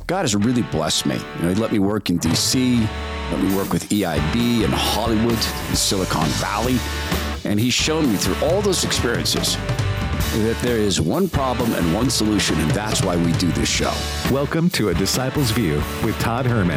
God has really blessed me. He let me work in D.C., let me work with EIB in Hollywood, in Silicon Valley, and He's shown me through all those experiences that there is one problem and one solution, and that's why we do this show. Welcome to A Disciple's View with Todd Herman.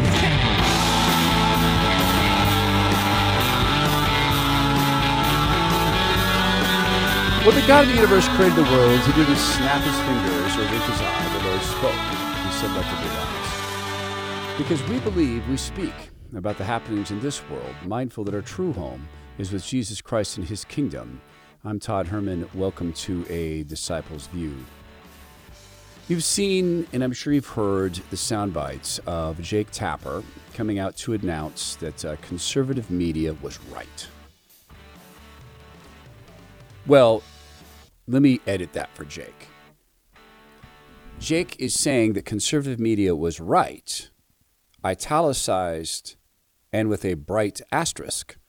When the God of the universe created the world, He didn't snap His fingers or wink His eye. The Lord spoke. He said, "Let there be light." Because we believe, we speak about the happenings in this world, mindful that our true home is with Jesus Christ and His kingdom. I'm Todd Herman. Welcome to A Disciple's View. You've seen, and I'm sure you've heard, the sound bites of Jake Tapper coming out to announce that conservative media was right. Well, let me edit that for Jake. Jake is saying that conservative media was right, italicized, and with a bright asterisk.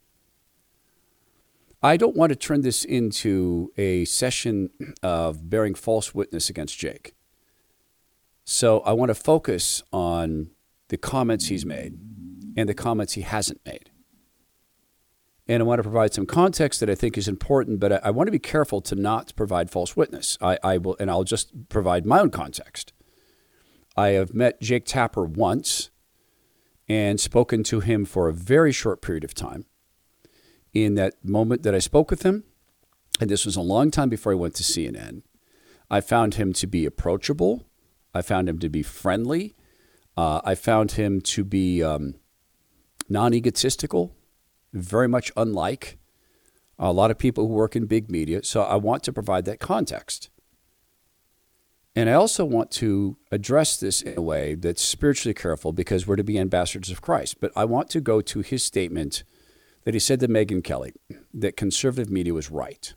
I don't want to turn this into a session of bearing false witness against Jake. So I want to focus on the comments he's made and the comments he hasn't made. And I want to provide some context that I think is important, but I want to be careful to not provide false witness. I'll just provide my own context. I have met Jake Tapper once and spoken to him for a very short period of time. In that moment that I spoke with him, and this was a long time before I went to CNN, I found him to be approachable. I found him to be friendly. I found him to be non-egotistical, very much unlike a lot of people who work in big media. So I want to provide that context. And I also want to address this in a way that's spiritually careful because we're to be ambassadors of Christ. But I want to go to his statement that he said to Megyn Kelly that conservative media was right.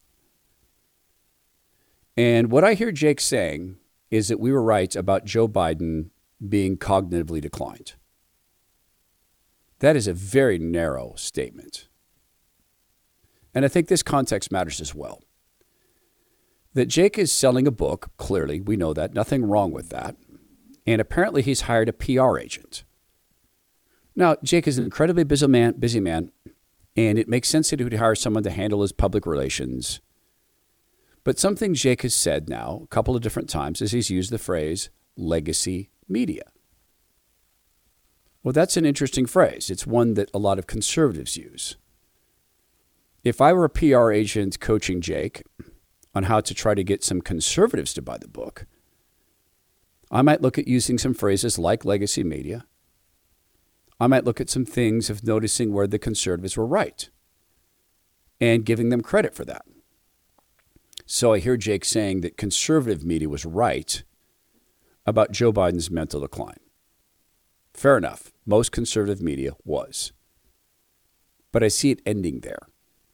And what I hear Jake saying is that we were right about Joe Biden being cognitively declined. That is a very narrow statement. And I think this context matters as well. That Jake is selling a book, clearly, we know that, nothing wrong with that. And apparently he's hired a PR agent. Now, Jake is an incredibly busy man, and it makes sense that he would hire someone to handle his public relations. But something Jake has said now a couple of different times is he's used the phrase legacy media. Well, that's an interesting phrase. It's one that a lot of conservatives use. If I were a PR agent coaching Jake on how to try to get some conservatives to buy the book, I might look at using some phrases like legacy media. I might look at some things of noticing where the conservatives were right and giving them credit for that. So I hear Jake saying that conservative media was right about Joe Biden's mental decline. Fair enough. Most conservative media was. But I see it ending there.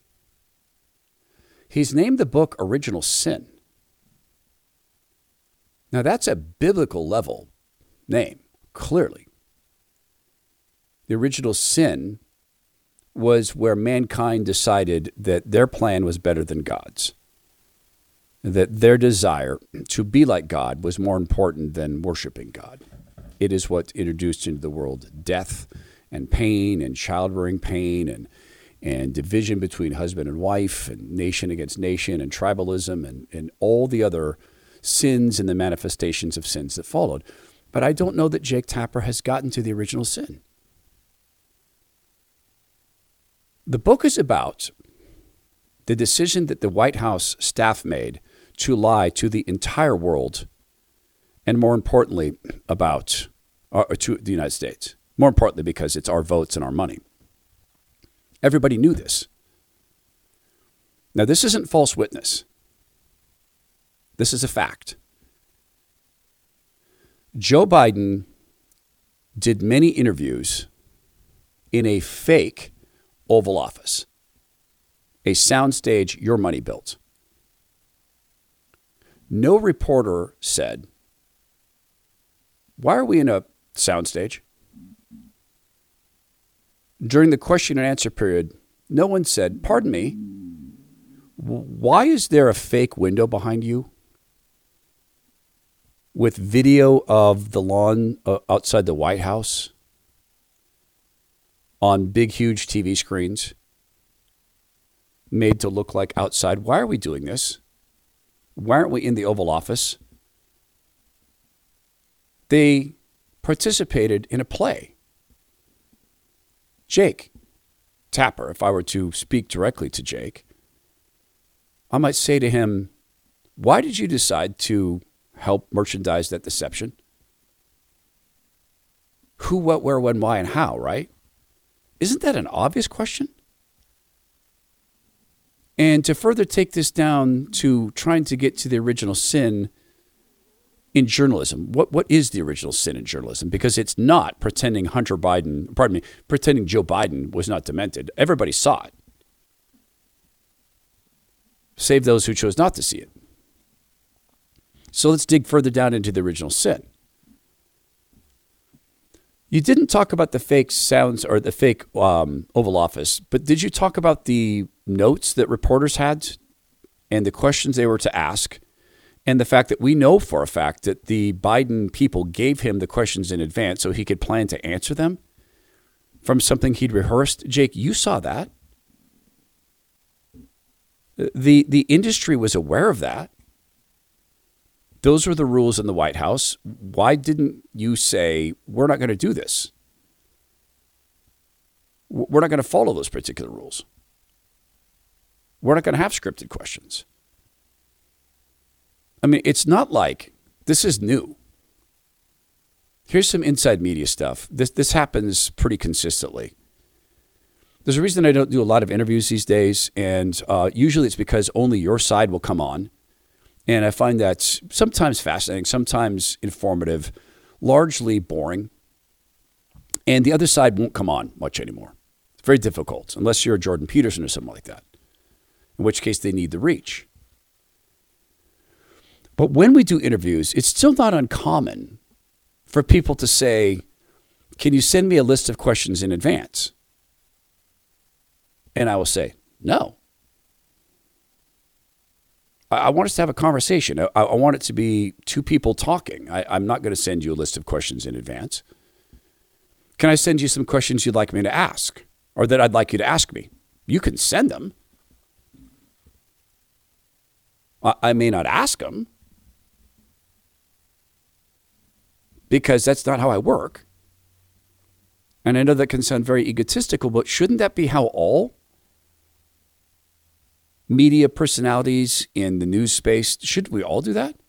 He's named the book Original Sin. Now that's a biblical level name, clearly. The original sin was where mankind decided that their plan was better than God's, that their desire to be like God was more important than worshiping God. It is what introduced into the world death and pain and childbearing pain and division between husband and wife and nation against nation and tribalism and all the other sins and the manifestations of sins that followed. But I don't know that Jake Tapper has gotten to the original sin. The book is about the decision that the White House staff made to lie to the entire world, and more importantly, to the United States. More importantly, because it's our votes and our money. Everybody knew this. Now, this isn't false witness. This is a fact. Joe Biden did many interviews in a fake Oval Office, a soundstage your money built. No reporter said, "Why are we in a soundstage?" During the question and answer period, no one said, "Pardon me, why is there a fake window behind you? with video of the lawn outside the White House on big, huge TV screens made to look like outside. Why are we doing this? Why aren't we in the Oval Office? They participated in a play. Jake Tapper, if I were to speak directly to Jake, I might say to him, why did you decide to help merchandise that deception? Who, what, where, when, why, and how, right? Isn't that an obvious question? And to further take this down to trying to get to the original sin in journalism, what is the original sin in journalism? Because it's not pretending pretending Joe Biden was not demented. Everybody saw it. Save those who chose not to see it. So let's dig further down into the original sin. You didn't talk about the fake sounds or the fake Oval Office, but did you talk about the notes that reporters had and the questions they were to ask and the fact that we know for a fact that the Biden people gave him the questions in advance so he could plan to answer them from something he'd rehearsed? Jake, you saw that. The industry was aware of that. Those were the rules in the White House. Why didn't you say, we're not going to do this? We're not going to follow those particular rules. We're not going to have scripted questions. I mean, it's not like this is new. Here's some inside media stuff. This happens pretty consistently. There's a reason I don't do a lot of interviews these days, and usually it's because only your side will come on. And I find that sometimes fascinating, sometimes informative, largely boring. And the other side won't come on much anymore. It's very difficult, unless you're Jordan Peterson or something like that, in which case they need the reach. But when we do interviews, it's still not uncommon for people to say, can you send me a list of questions in advance? And I will say, no. I want us to have a conversation. I want it to be two people talking. I'm not going to send you a list of questions in advance. Can I send you some questions you'd like me to ask or that I'd like you to ask me? You can send them. I may not ask them because that's not how I work. And I know that can sound very egotistical, but shouldn't that be how all media personalities in the news space, should we all do that?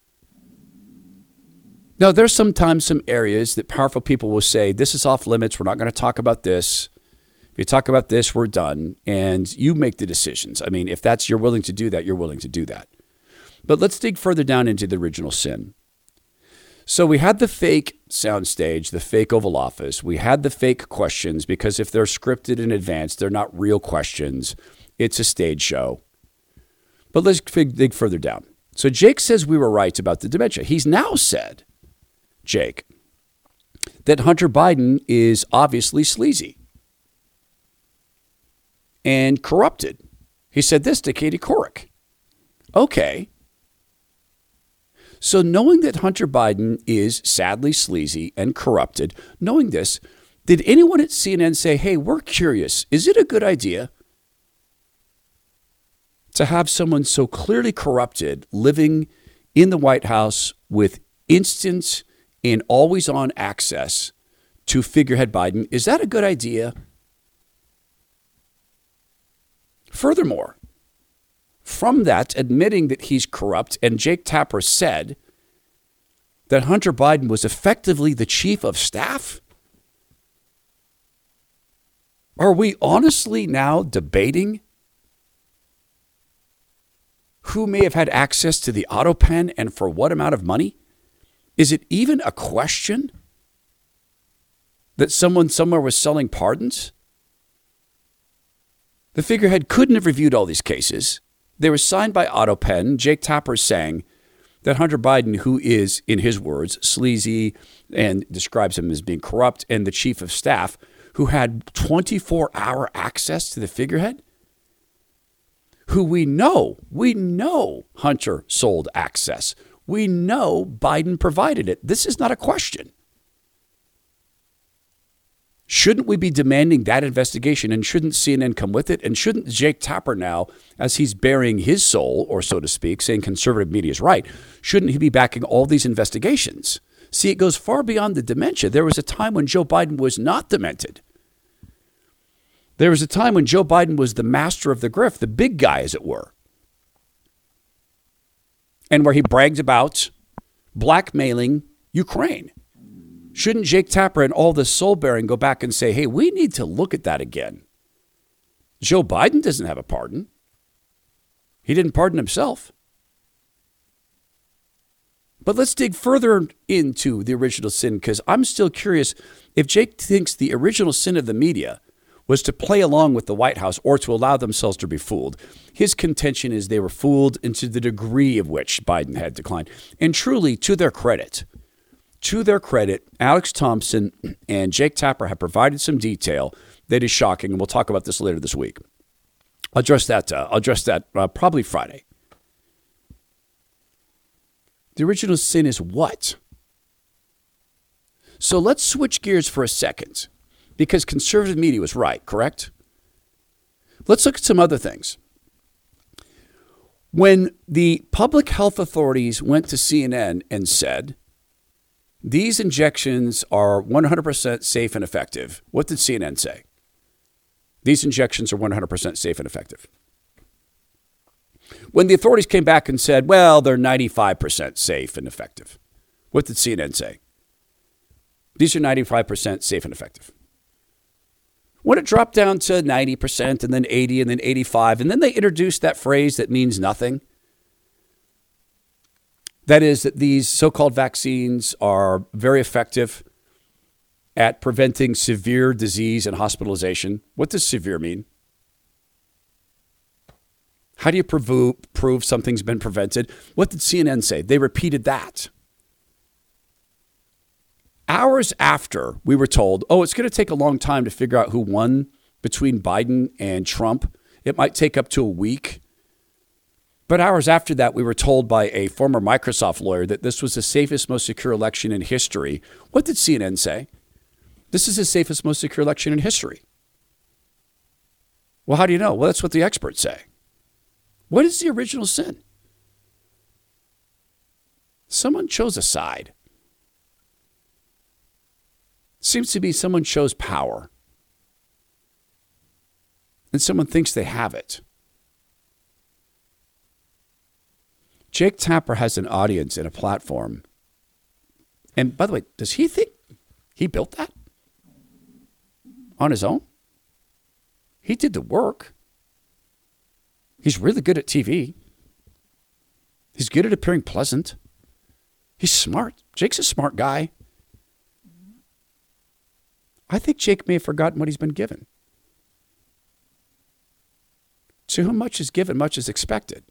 Now, there's sometimes some areas that powerful people will say, this is off limits. We're not going to talk about this. If you talk about this, we're done. And you make the decisions. I mean, if you're willing to do that, you're willing to do that. But let's dig further down into the original sin. So we had the fake soundstage, the fake Oval Office. We had the fake questions because if they're scripted in advance, they're not real questions. It's a stage show. But let's dig further down. So Jake says we were right about the dementia. He's now said, Jake, that Hunter Biden is obviously sleazy and corrupted. He said this to Katie Couric. Okay. So knowing that Hunter Biden is sadly sleazy and corrupted, knowing this, did anyone at CNN say, hey, we're curious, is it a good idea to have someone so clearly corrupted living in the White House with instant and always on access to figurehead Biden? Is that a good idea? Furthermore, from that, admitting that he's corrupt, and Jake Tapper said that Hunter Biden was effectively the chief of staff. Are we honestly now debating who may have had access to the auto pen and for what amount of money? Is it even a question that someone somewhere was selling pardons? The figurehead couldn't have reviewed all these cases. They were signed by AutoPen. Jake Tapper saying that Hunter Biden, who is, in his words, sleazy and describes him as being corrupt, and the chief of staff, who had 24-hour access to the figurehead, who we know Hunter sold access. We know Biden provided it. This is not a question. Shouldn't we be demanding that investigation, and shouldn't CNN come with it? And shouldn't Jake Tapper now, as he's burying his soul, or so to speak, saying conservative media is right, shouldn't he be backing all these investigations? See, it goes far beyond the dementia. There was a time when Joe Biden was not demented. There was a time when Joe Biden was the master of the grift, the big guy, as it were. And where he bragged about blackmailing Ukraine. Shouldn't Jake Tapper and all the soul bearing go back and say, hey, we need to look at that again? Joe Biden doesn't have a pardon. He didn't pardon himself. But let's dig further into the original sin, because I'm still curious if Jake thinks the original sin of the media was to play along with the White House or to allow themselves to be fooled. His contention is they were fooled into the degree of which Biden had declined. And truly, to their credit, Alex Thompson and Jake Tapper have provided some detail that is shocking, and we'll talk about this later this week. I'll address that probably Friday. The original sin is what? So let's switch gears for a second, because conservative media was right, correct? Let's look at some other things. When the public health authorities went to CNN and said, these injections are 100% safe and effective, what did CNN say? These injections are 100% safe and effective. When the authorities came back and said, well, they're 95% safe and effective, what did CNN say? These are 95% safe and effective. When it dropped down to 90% and then 80 and then 85, and then they introduced that phrase that means nothing. That is that these so-called vaccines are very effective at preventing severe disease and hospitalization. What does severe mean? How do you prove something's been prevented? What did CNN say? They repeated that. Hours after we were told, it's going to take a long time to figure out who won between Biden and Trump. It might take up to a week. But hours after that, we were told by a former Microsoft lawyer that this was the safest, most secure election in history. What did CNN say? This is the safest, most secure election in history. Well, how do you know? Well, that's what the experts say. What is the original sin? Someone chose a side. Seems to be someone chose power. And someone thinks they have it. Jake Tapper has an audience and a platform. And by the way, does he think he built that on his own? He did the work. He's really good at TV. He's good at appearing pleasant. He's smart. Jake's a smart guy. I think Jake may have forgotten what he's been given. To whom much is given, much is expected.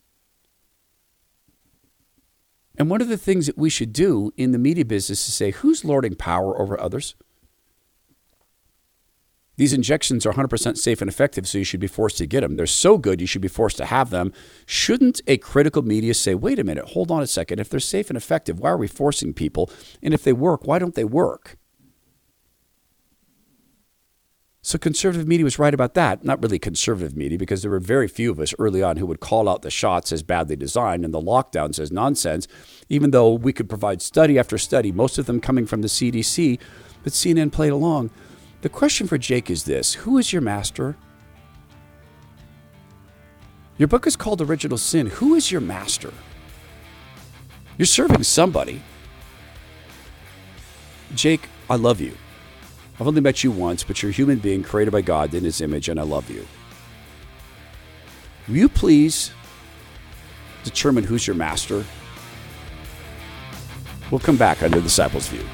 And one of the things that we should do in the media business is say, who's lording power over others? These injections are 100% safe and effective, so you should be forced to get them. They're so good, you should be forced to have them. Shouldn't a critical media say, wait a minute, hold on a second. If they're safe and effective, why are we forcing people? And if they work, why don't they work? So conservative media was right about that. Not really conservative media, because there were very few of us early on who would call out the shots as badly designed and the lockdowns as nonsense, even though we could provide study after study, most of them coming from the CDC, but CNN played along. The question for Jake is this: who is your master? Your book is called Original Sin. Who is your master? You're serving somebody. Jake, I love you. I've only met you once, but you're a human being created by God in his image, and I love you. Will you please determine who's your master? We'll come back on The Disciples' View.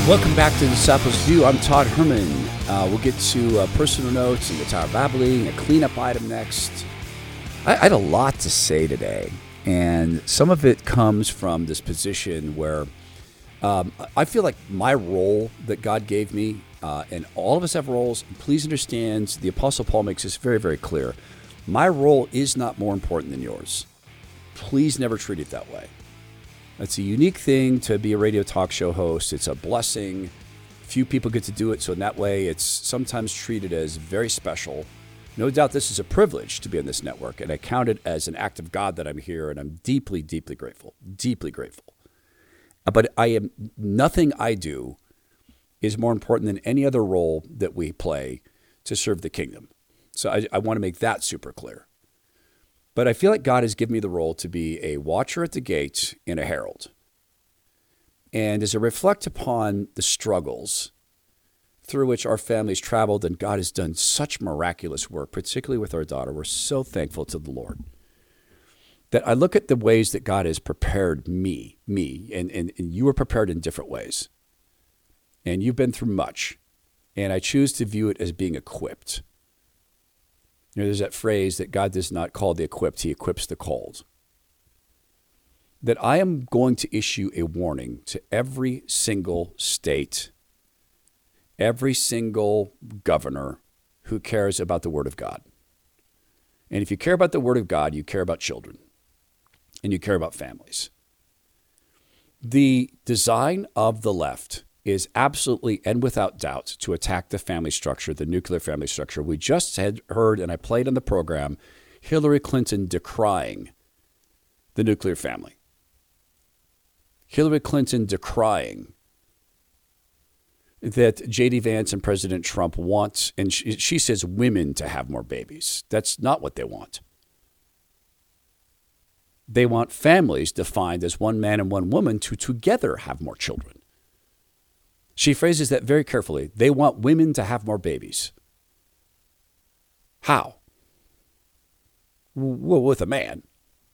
Welcome back to Disciples View. I'm Todd Herman. We'll get to personal notes and the Tower Babbling, a cleanup item next. I had a lot to say today, and some of it comes from this position where I feel like my role that God gave me, and all of us have roles. Please understand, the Apostle Paul makes this very, very clear. My role is not more important than yours. Please never treat it that way. It's a unique thing to be a radio talk show host. It's a blessing. Few people get to do it, so in that way, it's sometimes treated as very special. No doubt this is a privilege to be on this network, and I count it as an act of God that I'm here, and I'm deeply, deeply grateful, deeply grateful. But nothing I do is more important than any other role that we play to serve the kingdom. So I want to make that super clear. But I feel like God has given me the role to be a watcher at the gate and a herald. And as I reflect upon the struggles through which our families traveled, and God has done such miraculous work, particularly with our daughter, we're so thankful to the Lord, that I look at the ways that God has prepared me, and you were prepared in different ways. And you've been through much. And I choose to view it as being equipped. You know, there's that phrase that God does not call the equipped, he equips the called. That I am going to issue a warning to every single state, every single governor who cares about the Word of God. And if you care about the Word of God, you care about children, and you care about families. The design of the left is absolutely and without doubt to attack the family structure, the nuclear family structure. We just had heard, and I played on the program, Hillary Clinton decrying the nuclear family. Hillary Clinton decrying that J.D. Vance and President Trump want, and she says women to have more babies. That's not what they want. They want families defined as one man and one woman to together have more children. She phrases that very carefully. They want women to have more babies. How? Well, with a man.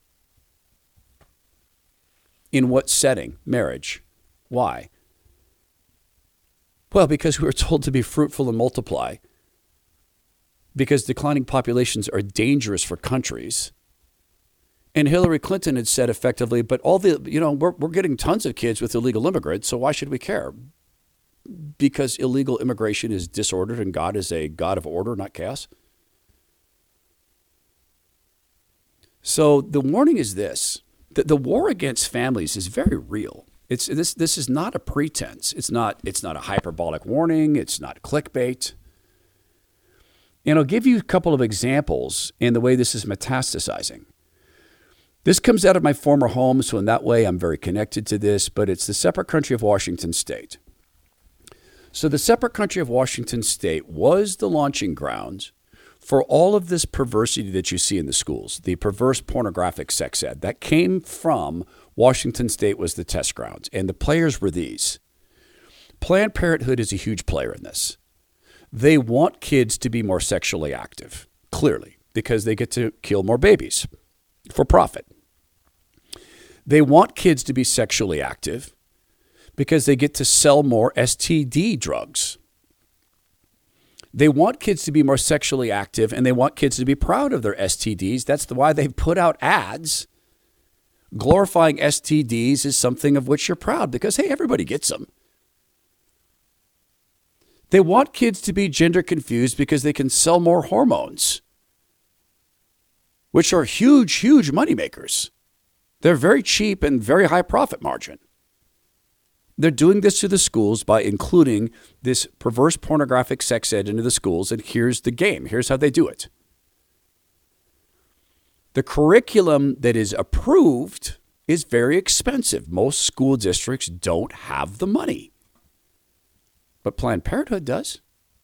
In what setting? Marriage. Why? Well, because we were told to be fruitful and multiply. Because declining populations are dangerous for countries. And Hillary Clinton had said effectively, but we're getting tons of kids with illegal immigrants, so why should we care? Because illegal immigration is disordered and God is a God of order, not chaos. So the warning is this, that the war against families is very real. This is not a pretense. It's not a hyperbolic warning. It's not clickbait. And I'll give you a couple of examples in the way this is metastasizing. This comes out of my former home, so in that way I'm very connected to this, but it's the separate country of Washington State. So the separate country of Washington State was the launching ground for all of this perversity that you see in the schools, the perverse pornographic sex ed. That came from Washington State was the test ground, and the players were these. Planned Parenthood is a huge player in this. They want kids to be more sexually active, clearly, because they get to kill more babies for profit. They want kids to be sexually active because they get to sell more STD drugs. They want kids to be more sexually active, and they want kids to be proud of their STDs. That's why they've put out ads glorifying STDs as something of which you're proud because, hey, everybody gets them. They want kids to be gender confused because they can sell more hormones, which are huge, huge moneymakers. They're very cheap and very high profit margin. They're doing this to the schools by including this perverse pornographic sex ed into the schools, and here's the game. Here's how they do it. The curriculum that is approved is very expensive. Most school districts don't have the money, but Planned Parenthood does.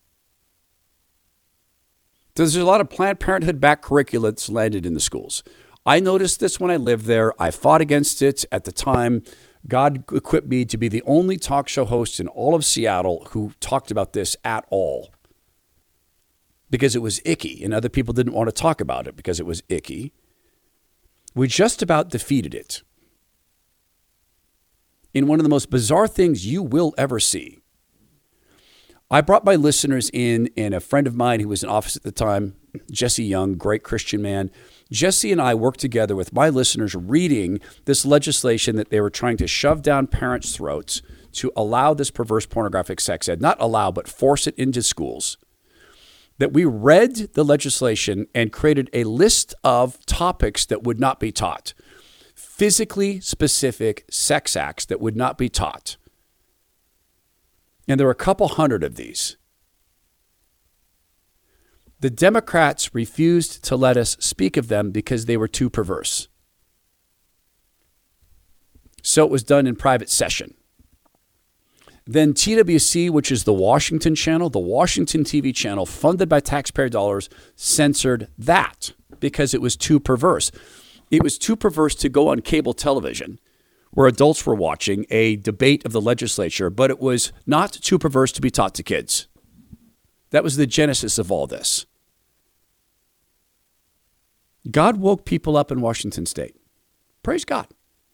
There's a lot of Planned Parenthood-backed curricula that's landed in the schools. I noticed this when I lived there. I fought against it at the time. God equipped me to be the only talk show host in all of Seattle who talked about this at all because it was icky, and other people didn't want to talk about it because it was icky. We just about defeated it. in one of the most bizarre things you will ever see. I brought my listeners in, and a friend of mine who was in office at the time, Jesse Young, great Christian man. Jesse and I worked together with my listeners reading this legislation that they were trying to shove down parents' throats to allow this perverse pornographic sex ed. Not allow, but force it into schools. That we read the legislation and created a list of topics that would not be taught. Physically specific sex acts that would not be taught. And there were a couple hundred of these. The Democrats refused to let us speak of them because they were too perverse. So it was done in private session. Then TWC, which is the Washington channel, the Washington TV channel, funded by taxpayer dollars, censored that because it was too perverse. It was too perverse to go on cable television where adults were watching a debate of the legislature, but it was not too perverse to be taught to kids. That was the genesis of all this. God woke people up in Washington State. Praise God.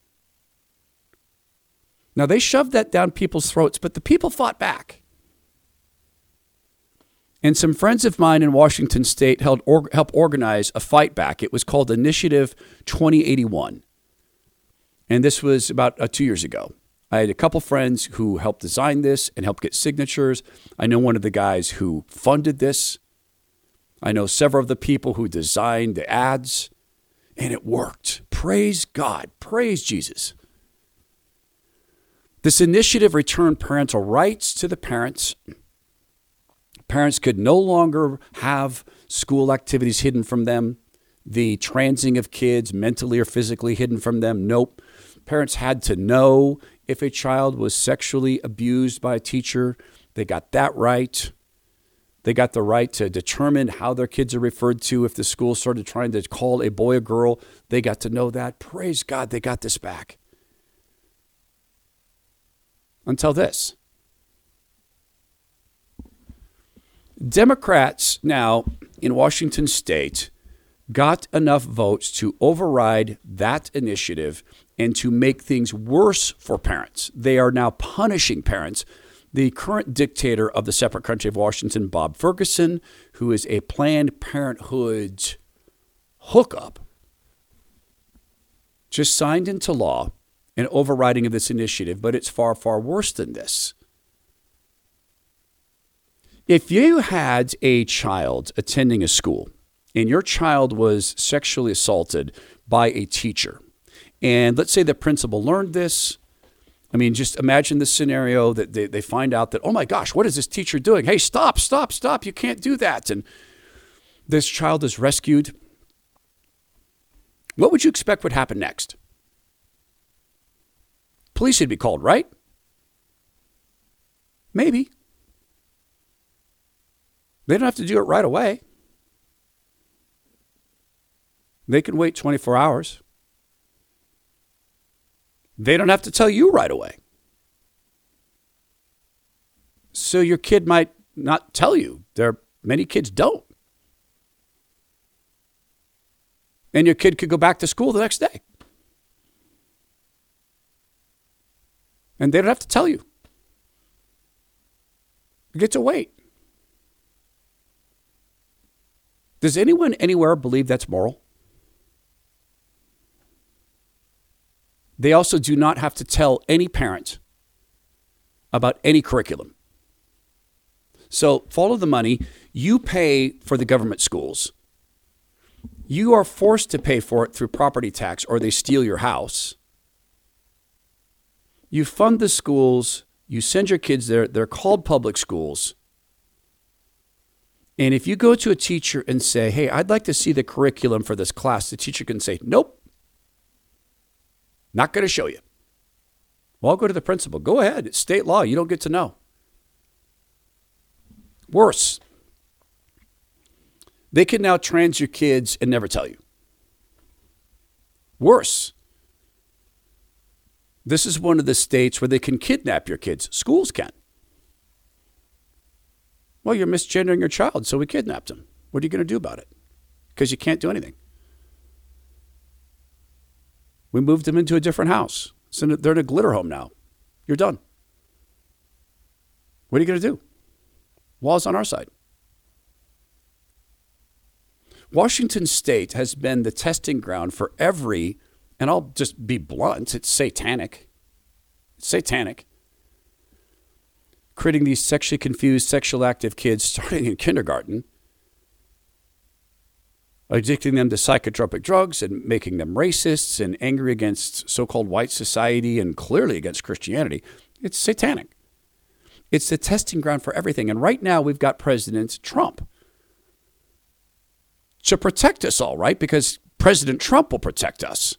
Now, they shoved that down people's throats, but the people fought back. And some friends of mine in Washington State helped organize a fight back. It was called Initiative 2081. And this was about 2 years ago. I had a couple friends who helped design this and helped get signatures. I know one of the guys who funded this. I know several of the people who designed the ads. And it worked. Praise God. Praise Jesus. This initiative returned parental rights to the parents. Parents could no longer have school activities hidden from them. The transing of kids, mentally or physically hidden from them. Nope. Parents had to know if a child was sexually abused by a teacher. They got that right. They got the right to determine how their kids are referred to. If the school started trying to call a boy a girl, they got to know that. Praise God, they got this back. Until this. Democrats now in Washington State got enough votes to override that initiative and to make things worse for parents. They are now punishing parents. The current dictator of the separate country of Washington, Bob Ferguson, who is a Planned Parenthood hookup, just signed into law an overriding of this initiative, but it's far, far worse than this. If you had a child attending a school and your child was sexually assaulted by a teacher, and let's say the principal learned this, I mean, just imagine the scenario that they find out that, oh my gosh, what is this teacher doing? Hey, stop, you can't do that. And this child is rescued. What would you expect would happen next? Police would be called, right? Maybe. They don't have to do it right away. They can wait 24 hours. They don't have to tell you right away. So your kid might not tell you. Many kids don't. And your kid could go back to school the next day. And they don't have to tell you. You get to wait. Does anyone anywhere believe that's moral? They also do not have to tell any parent about any curriculum. So follow the money. You pay for the government schools. You are forced to pay for it through property tax or they steal your house. You fund the schools. You send your kids there. They're called public schools. And if you go to a teacher and say, hey, I'd like to see the curriculum for this class, the teacher can say, nope. Not going to show you. Well, I'll go to the principal. Go ahead. It's state law. You don't get to know. Worse. They can now trans your kids and never tell you. Worse. This is one of the states where they can kidnap your kids. Schools can. Well, you're misgendering your child, so we kidnapped him. What are you going to do about it? Because you can't do anything. We moved them into a different house. So they're in a glitter home now. You're done. What are you going to do? Law's on our side. Washington State has been the testing ground for every, and I'll just be blunt, it's satanic. It's satanic. Creating these sexually confused, sexually active kids starting in kindergarten, addicting them to psychotropic drugs and making them racists and angry against so-called white society and clearly against Christianity. It's satanic. It's the testing ground for everything. And right now we've got President Trump to protect us all, right? Because President Trump will protect us.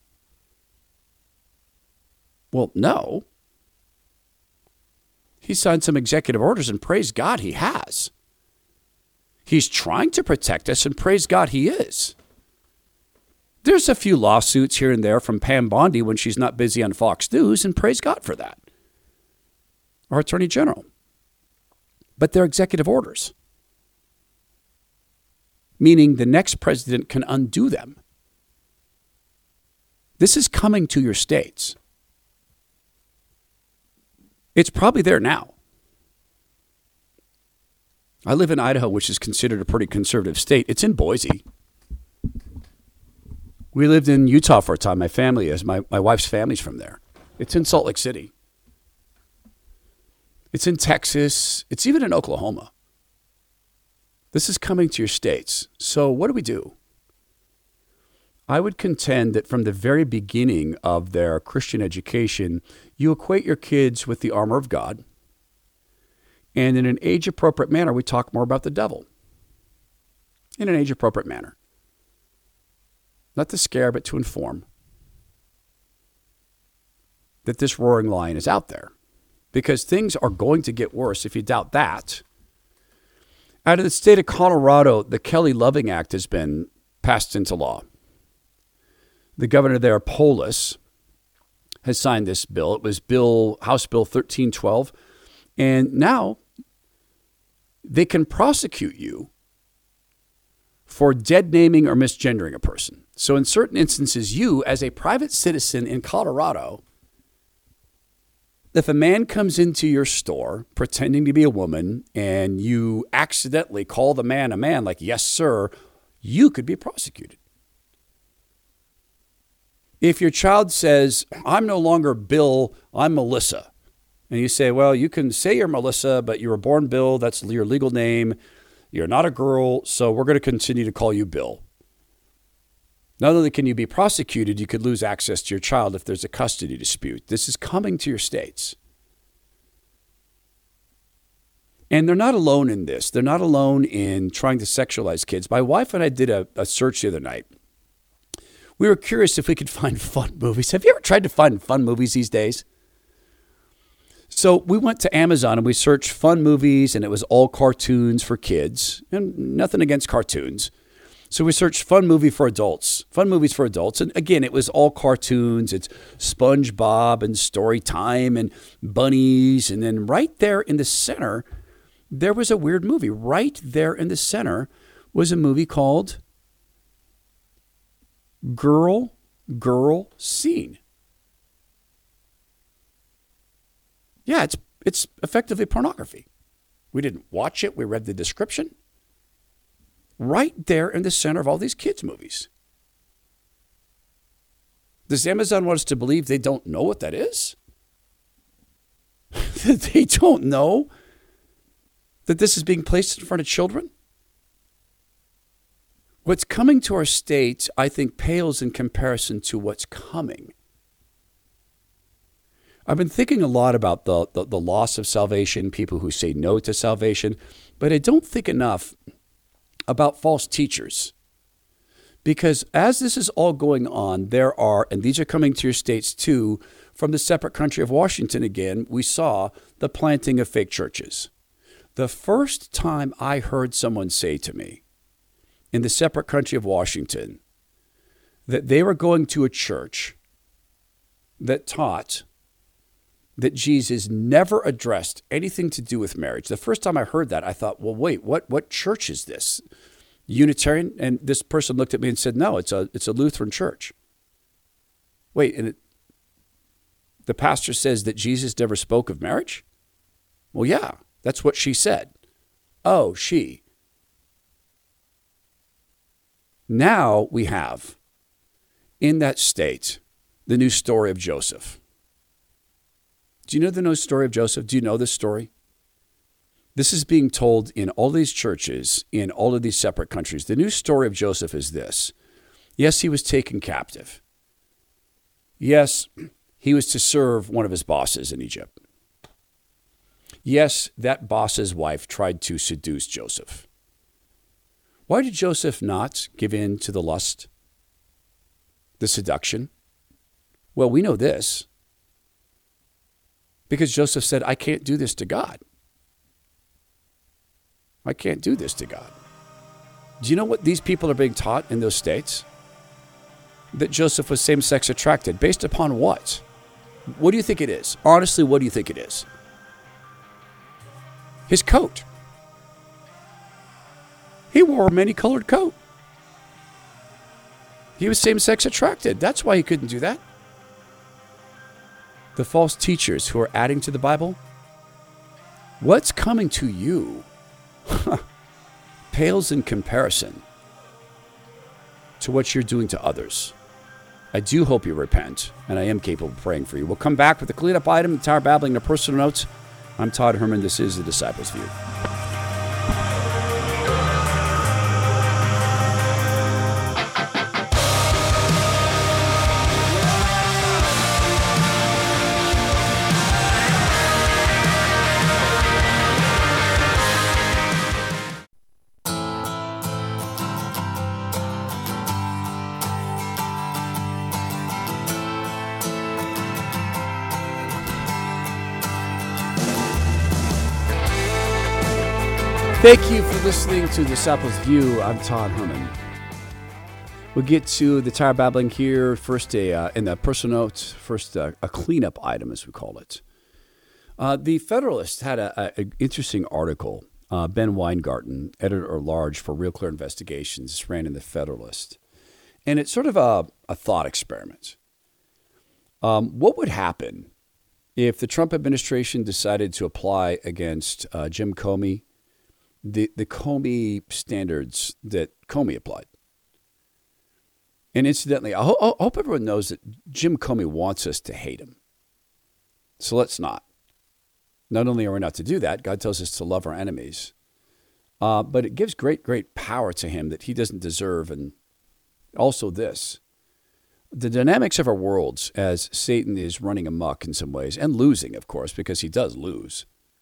Well, no. He signed some executive orders, and praise God he has. He's trying to protect us, and praise God he is. There's a few lawsuits here and there from Pam Bondi when she's not busy on Fox News, and praise God for that. Our Attorney General. But they're executive orders, meaning the next president can undo them. This is coming to your states. It's probably there now. I live in Idaho, which is considered a pretty conservative state. It's in Boise. We lived in Utah for a time. My family is. My wife's family's from there. It's in Salt Lake City. It's in Texas. It's even in Oklahoma. This is coming to your states. So what do? I would contend that from the very beginning of their Christian education, you equate your kids with the armor of God. And in an age-appropriate manner, we talk more about the devil. In an age-appropriate manner. Not to scare, but to inform. That this roaring lion is out there. Because things are going to get worse if you doubt that. Out of the state of Colorado, the Kelly Loving Act has been passed into law. The governor there, Polis, has signed this bill. It was House Bill 1312. And now they can prosecute you for dead naming or misgendering a person. So in certain instances, you, as a private citizen in Colorado, if a man comes into your store pretending to be a woman and you accidentally call the man a man, like, yes, sir, you could be prosecuted. If your child says, I'm no longer Bill, I'm Melissa, and you say, well, you can say you're Melissa, but you were born Bill, that's your legal name, you're not a girl, so we're going to continue to call you Bill. Not only can you be prosecuted, you could lose access to your child if there's a custody dispute. This is coming to your states. And they're not alone in this. They're not alone in trying to sexualize kids. My wife and I did a search the other night. We were curious if we could find fun movies. Have you ever tried to find fun movies these days? So we went to Amazon and we searched fun movies, and it was all cartoons for kids, and nothing against cartoons. So we searched fun movies for adults. And again, it was all cartoons. It's SpongeBob and Storytime and bunnies. And then right there in the center, there was a weird movie. Right there in the center was a movie called Girl Scene. Yeah, it's effectively pornography. We didn't watch it. We read the description. Right there in the center of all these kids' movies. Does Amazon want us to believe they don't know what that is? That they don't know that this is being placed in front of children? What's coming to our states, I think, pales in comparison to what's coming. I've been thinking a lot about the loss of salvation, people who say no to salvation, but I don't think enough about false teachers. Because as this is all going on, there are, and these are coming to your states too, from the separate country of Washington again, we saw the planting of fake churches. The first time I heard someone say to me in the separate country of Washington that they were going to a church that taught that Jesus never addressed anything to do with marriage. The first time I heard that, I thought, well, wait, what church is this? Unitarian? And this person looked at me and said, no, it's a Lutheran church. Wait, and The pastor says that Jesus never spoke of marriage? Well, yeah, that's what she said. Oh, she. Now we have, in that state, the new story of Joseph. Do you know the new story of Joseph? Do you know this story? This is being told in all these churches, in all of these separate countries. The new story of Joseph is this. Yes, he was taken captive. Yes, he was to serve one of his bosses in Egypt. Yes, that boss's wife tried to seduce Joseph. Why did Joseph not give in to the lust, the seduction? Well, we know this. Because Joseph said, I can't do this to God. I can't do this to God. Do you know what these people are being taught in those states? That Joseph was same-sex attracted. Based upon what? What do you think it is? Honestly, what do you think it is? His coat. He wore a many-colored coat. He was same-sex attracted. That's why he couldn't do that. The false teachers who are adding to the Bible, what's coming to you pales in comparison to what you're doing to others. I do hope you repent, and I am capable of praying for you. We'll come back with a cleanup item, the Tower Babbling, the personal notes. I'm Todd Herman. This is The Disciples' View. Thank you for listening to Disciples View. I'm Todd Herman. We'll get to the Tower Babbling here. First, in the personal notes, first a cleanup item, as we call it. The Federalist had an interesting article. Ben Weingarten, editor-at-large for Real Clear Investigations, ran in the Federalist. And it's sort of a thought experiment. What would happen if the Trump administration decided to apply against Jim Comey the Comey standards that Comey applied? And incidentally, I hope everyone knows that Jim Comey wants us to hate him. So let's not. Not only are we not to do that, God tells us to love our enemies, but it gives great power to him that he doesn't deserve. And also this, the dynamics of our worlds as Satan is running amok in some ways, and losing, of course, because he does lose,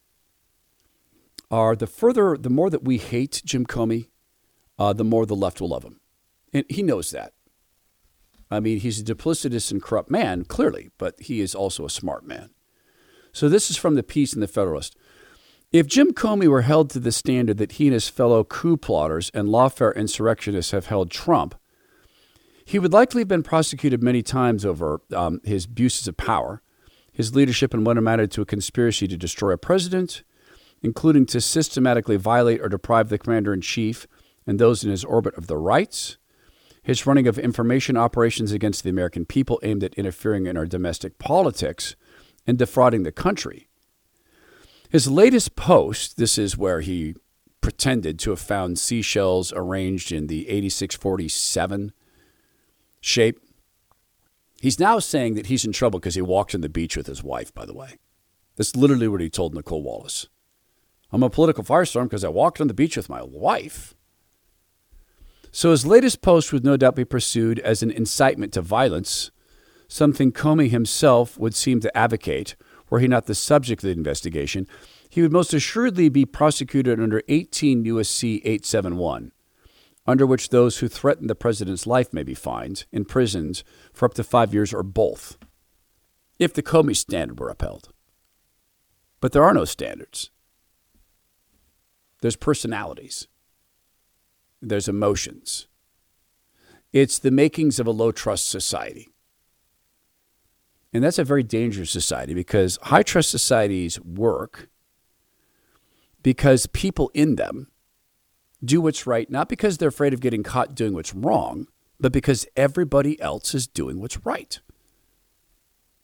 are the more that we hate Jim Comey, the more the left will love him. And he knows that. I mean, he's a duplicitous and corrupt man, clearly, but he is also a smart man. So this is from the piece in the Federalist. If Jim Comey were held to the standard that he and his fellow coup plotters and lawfare insurrectionists have held Trump, he would likely have been prosecuted many times over his abuses of power, his leadership in what amounted to a conspiracy to destroy a president, including to systematically violate or deprive the commander-in-chief and those in his orbit of their rights, his running of information operations against the American people aimed at interfering in our domestic politics and defrauding the country. His latest post, this is where he pretended to have found seashells arranged in the 8647 shape. He's now saying that he's in trouble because he walked on the beach with his wife, by the way. That's literally what he told Nicole Wallace. I'm a political firestorm because I walked on the beach with my wife. So his latest post would no doubt be pursued as an incitement to violence, something Comey himself would seem to advocate. Were he not the subject of the investigation, he would most assuredly be prosecuted under 18 U.S.C. 871, under which those who threaten the president's life may be fined, imprisoned for up to 5 years or both, if the Comey standard were upheld. But there are no standards. There's personalities. There's emotions. It's the makings of a low-trust society. And that's a very dangerous society because high-trust societies work because people in them do what's right, not because they're afraid of getting caught doing what's wrong, but because everybody else is doing what's right.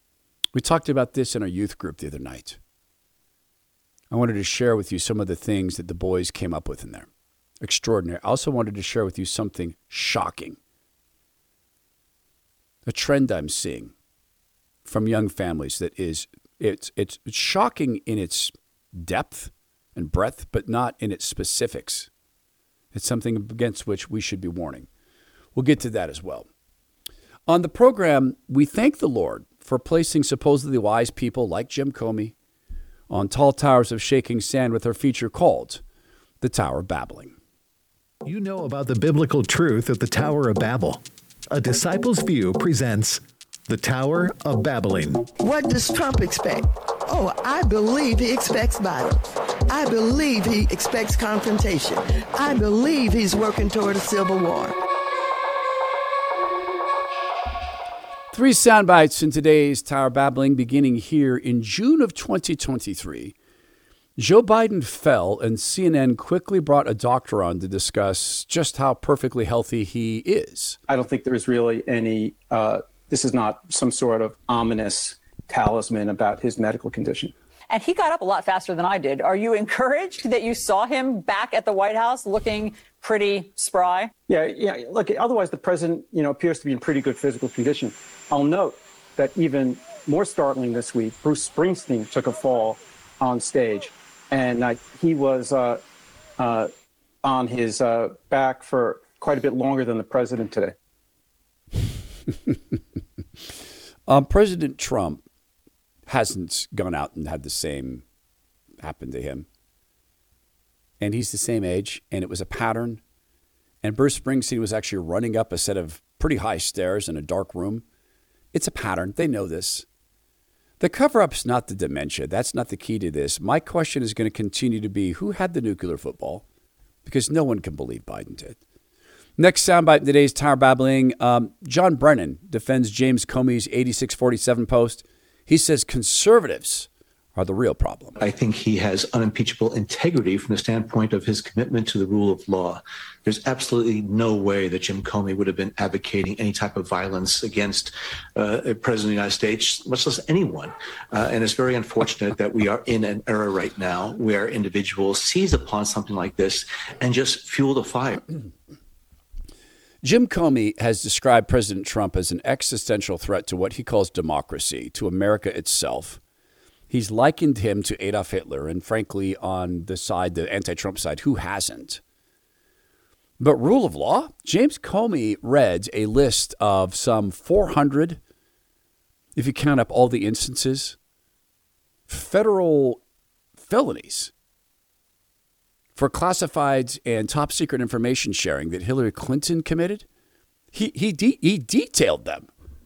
We talked about this in our youth group the other night. I wanted to share with you some of the things that the boys came up with in there. Extraordinary. I also wanted to share with you something shocking. A trend I'm seeing from young families that is, it's shocking in its depth and breadth, but not in its specifics. It's something against which we should be warning. We'll get to that as well. On the program, we thank the Lord for placing supposedly wise people like Jim Comey on tall towers of shaking sand with our feature called The Tower of Babbling. You know about the biblical truth of the Tower of Babel. A Disciple's View presents The Tower of Babbling. What does Trump expect? Oh, I believe he expects violence. I believe he expects confrontation. I believe he's working toward a civil war. 3 sound bites in today's Tower Babbling, beginning here in June of 2023. Joe Biden fell, and CNN quickly brought a doctor on to discuss just how perfectly healthy he is. I don't think there's really any, this is not some sort of ominous talisman about his medical condition. And he got up a lot faster than I did. Are you encouraged that you saw him back at the White House looking pretty spry? Yeah. Look, otherwise the president, appears to be in pretty good physical condition. I'll note that even more startling this week, Bruce Springsteen took a fall on stage, and he was on his back for quite a bit longer than the president today. President Trump hasn't gone out and had the same happen to him. And he's the same age, and it was a pattern. And Bruce Springsteen was actually running up a set of pretty high stairs in a dark room. It's a pattern. They know this. The cover-up's not the dementia. That's not the key to this. My question is going to continue to be, who had the nuclear football? Because no one can believe Biden did. Next soundbite in today's Tower Babbling. John Brennan defends James Comey's 8647 post. He says conservatives are the real problem. I think he has unimpeachable integrity from the standpoint of his commitment to the rule of law. There's absolutely no way that Jim Comey would have been advocating any type of violence against a president of the United States, much less anyone. And it's very unfortunate that we are in an era right now where individuals seize upon something like this and just fuel the fire. Jim Comey has described President Trump as an existential threat to what he calls democracy, to America itself. He's likened him to Adolf Hitler, and frankly, on the side, the anti-Trump side, who hasn't? But rule of law? James Comey read a list of some 400, if you count up all the instances, federal felonies for classified and top secret information sharing that Hillary Clinton committed. He detailed them.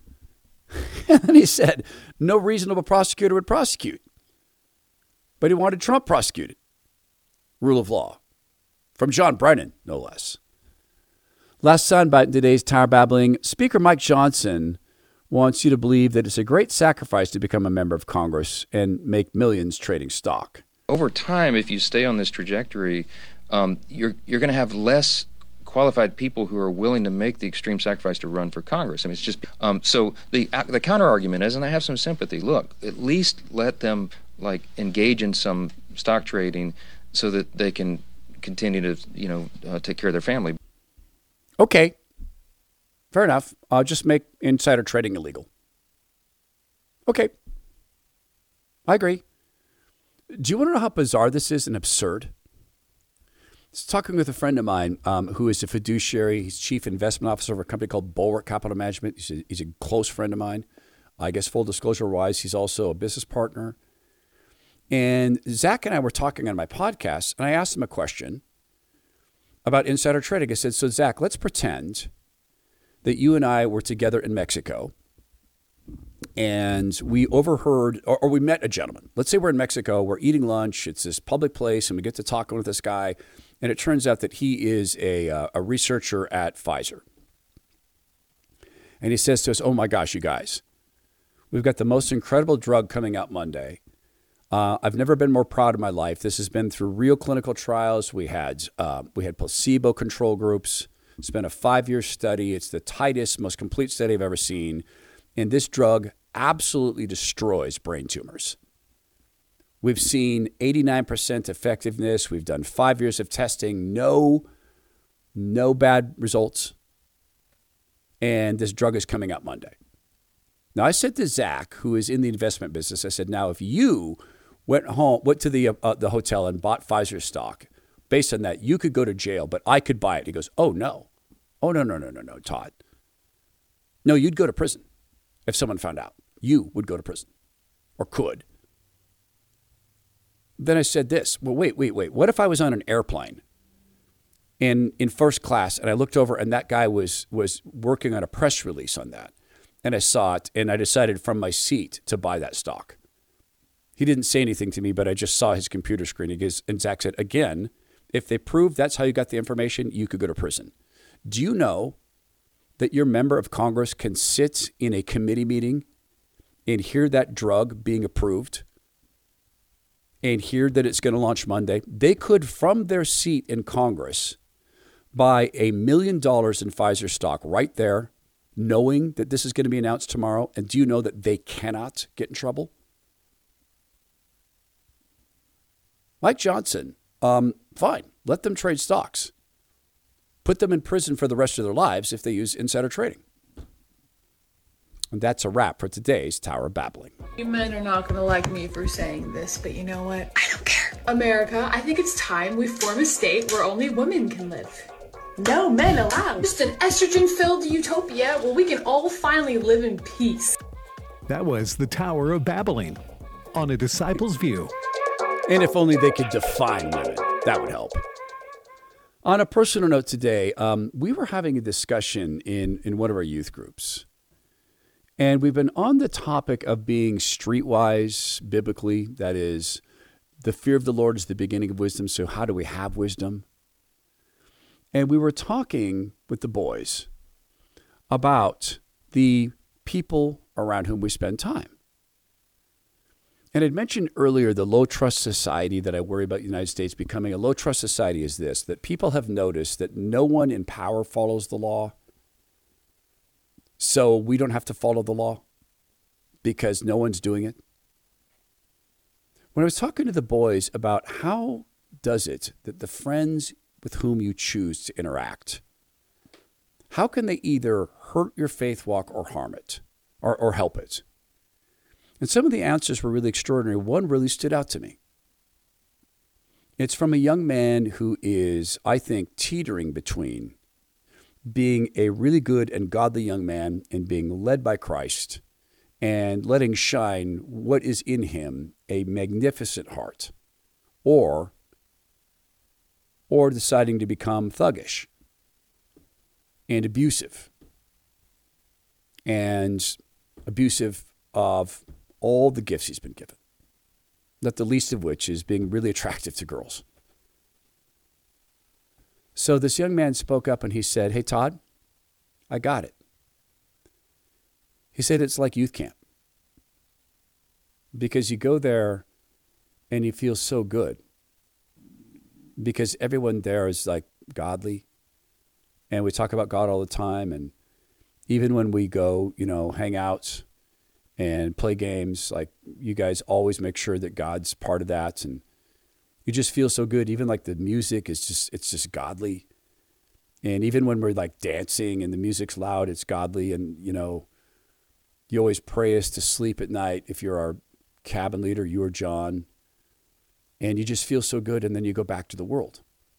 And he said no reasonable prosecutor would prosecute. But he wanted Trump prosecuted. Rule of law. From John Brennan, no less. Last soundbite in today's Tower Babbling. Speaker Mike Johnson wants you to believe that it's a great sacrifice to become a member of Congress and make millions trading stock. Over time, if you stay on this trajectory, you're going to have less qualified people who are willing to make the extreme sacrifice to run for Congress. I mean, it's just so the counter argument is, and I have some sympathy. Look, at least let them engage in some stock trading so that they can continue to take care of their family. Okay, fair enough. Just make insider trading illegal. Okay, I agree. Do you want to know how bizarre this is and absurd? I was talking with a friend of mine who is a fiduciary. He's chief investment officer of a company called Bulwark Capital Management. He's a close friend of mine. I guess full disclosure-wise, he's also a business partner. And Zach and I were talking on my podcast, and I asked him a question about insider trading. I said, so Zach, let's pretend that you and I were together in Mexico, and we overheard, or we met a gentleman. Let's say we're in Mexico, we're eating lunch, it's this public place, and we get to talking with this guy, and it turns out that he is a researcher at Pfizer. And he says to us, oh my gosh, you guys, we've got the most incredible drug coming out Monday. I've never been more proud of my life. This has been through real clinical trials. We had placebo control groups. It's been a 5-year study. It's the tightest, most complete study I've ever seen. And this drug absolutely destroys brain tumors. We've seen 89% effectiveness. We've done 5 years of testing. No bad results. And this drug is coming out Monday. Now, I said to Zach, who is in the investment business, I said, now, if you went to the hotel and bought Pfizer stock, based on that, you could go to jail, but I could buy it. He goes, oh, no. Oh, no, Todd. No, you'd go to prison if someone found out. You would go to prison or could. Then I said this. Well, wait. What if I was on an airplane and in first class and I looked over and that guy was working on a press release on that and I saw it and I decided from my seat to buy that stock? He didn't say anything to me, but I just saw his computer screen. And Zach said, again, if they prove that's how you got the information, you could go to prison. Do you know that your member of Congress can sit in a committee meeting and hear that drug being approved and hear that it's going to launch Monday? They could, from their seat in Congress, buy $1 million in Pfizer stock right there, knowing that this is going to be announced tomorrow. And do you know that they cannot get in trouble? Mike Johnson, fine, let them trade stocks. Put them in prison for the rest of their lives if they use insider trading. And that's a wrap for today's Tower of Babbling. You men are not going to like me for saying this, but you know what? I don't care. America, I think it's time we form a state where only women can live. No men allowed. Just an estrogen-filled utopia where we can all finally live in peace. That was the Tower of Babbling on A Disciple's View. And if only they could define women, that would help. On a personal note today, we were having a discussion in one of our youth groups. And we've been on the topic of being streetwise biblically. That is, the fear of the Lord is the beginning of wisdom. So how do we have wisdom? And we were talking with the boys about the people around whom we spend time. And I'd mentioned earlier the low trust society that I worry about the United States becoming. A low trust society is this, that people have noticed that no one in power follows the law. So we don't have to follow the law because no one's doing it. When I was talking to the boys about how does it that the friends with whom you choose to interact, how can they either hurt your faith walk or harm it or help it? And some of the answers were really extraordinary. One really stood out to me. It's from a young man who is, I think, teetering between being a really good and godly young man and being led by Christ and letting shine what is in him, a magnificent heart, or deciding to become thuggish and abusive of all the gifts he's been given, not the least of which is being really attractive to girls. So this young man spoke up and he said, hey, Todd, I got it. He said, it's like youth camp because you go there and you feel so good because everyone there is like godly and we talk about God all the time. And even when we go, hang out and play games, like you guys always make sure that God's part of that. And you just feel so good. Even like the music is it's just godly. And even when we're like dancing and the music's loud, it's godly. And, you always pray us to sleep at night. If you're our cabin leader, you or John, and you just feel so good. And then you go back to the world.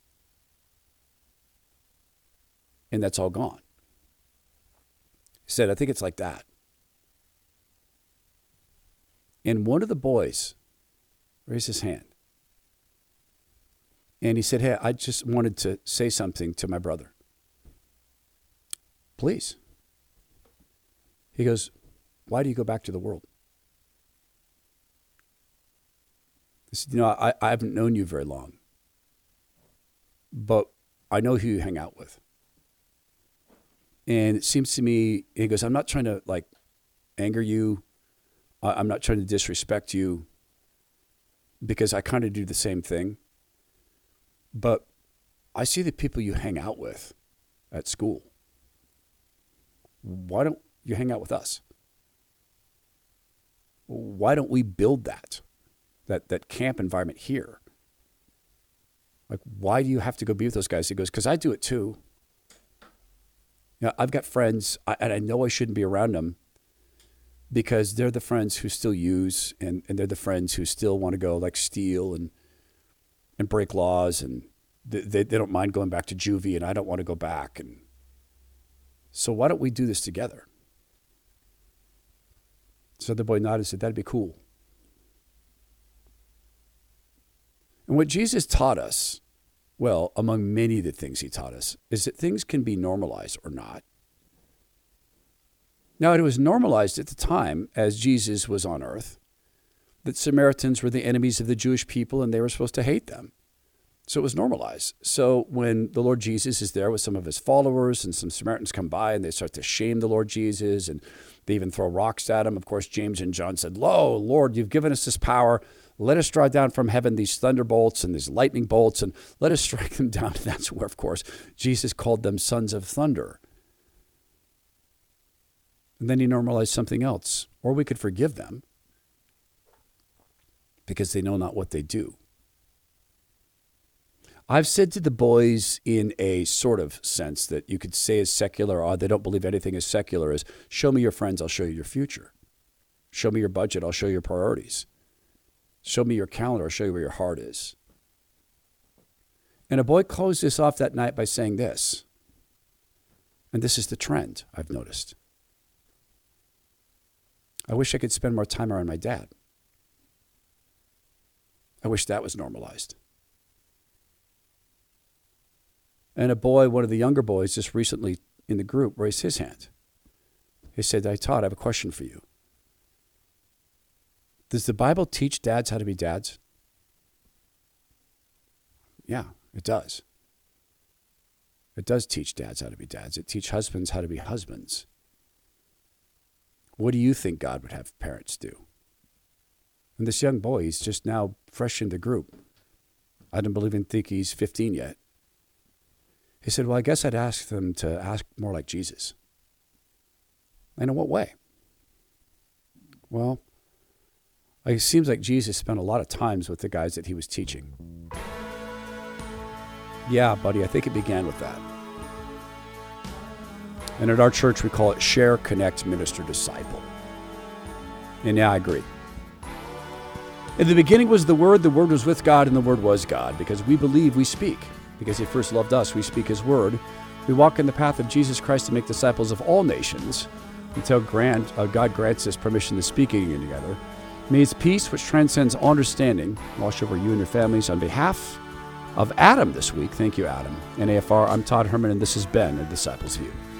And that's all gone. He said, I think it's like that. And one of the boys raised his hand. And he said, hey, I just wanted to say something to my brother. Please. He goes, why do you go back to the world? I said, I haven't known you very long, but I know who you hang out with. And it seems to me, he goes, I'm not trying to like anger you. I'm not trying to disrespect you because I kind of do the same thing. But I see the people you hang out with at school. Why don't you hang out with us? Why don't we build that camp environment here? Like, why do you have to go be with those guys? He goes, because I do it too. You know, I've got friends, and I know I shouldn't be around them because they're the friends who still use, and they're the friends who still want to go like steal and break laws, and they don't mind going back to juvie, and I don't want to go back. And so why don't we do this together? So the boy nodded and said, that'd be cool. And what Jesus taught us, well, among many of the things he taught us, is that things can be normalized or not. Now, it was normalized at the time, as Jesus was on earth, that Samaritans were the enemies of the Jewish people and they were supposed to hate them. So it was normalized. So when the Lord Jesus is there with some of his followers and some Samaritans come by and they start to shame the Lord Jesus and they even throw rocks at him. Of course, James and John said, lo, Lord, you've given us this power. Let us draw down from heaven these thunderbolts and these lightning bolts and let us strike them down. And that's where, of course, Jesus called them sons of thunder. And then he normalized something else. Or we could forgive them because they know not what they do. I've said to the boys in a sort of sense that you could say is secular, or they don't believe anything is secular, is show me your friends, I'll show you your future. Show me your budget, I'll show you your priorities. Show me your calendar, I'll show you where your heart is. And a boy closed this off that night by saying this, and this is the trend I've noticed. I wish I could spend more time around my dad. I wish that was normalized. And a boy, one of the younger boys, just recently in the group, raised his hand. He said, Todd, I have a question for you. Does the Bible teach dads how to be dads? Yeah, it does. It does teach dads how to be dads. It teaches husbands how to be husbands. What do you think God would have parents do? And this young boy, he's just now fresh in the group. I don't think he's 15 yet. He said, well, I guess I'd ask them to ask more like Jesus. And in what way? Well, it seems like Jesus spent a lot of times with the guys that he was teaching. Yeah, buddy, I think it began with that. And at our church, we call it share, connect, minister, disciple. And yeah, I agree. In the beginning was the Word was with God, and the Word was God. Because we believe, we speak. Because he first loved us, we speak his word. We walk in the path of Jesus Christ to make disciples of all nations until God grants us permission to speak again together. May his peace, which transcends all understanding, wash over you and your families. On behalf of Adam this week, thank you, Adam, and AFR, I'm Todd Herman, and this has been A Disciple's View.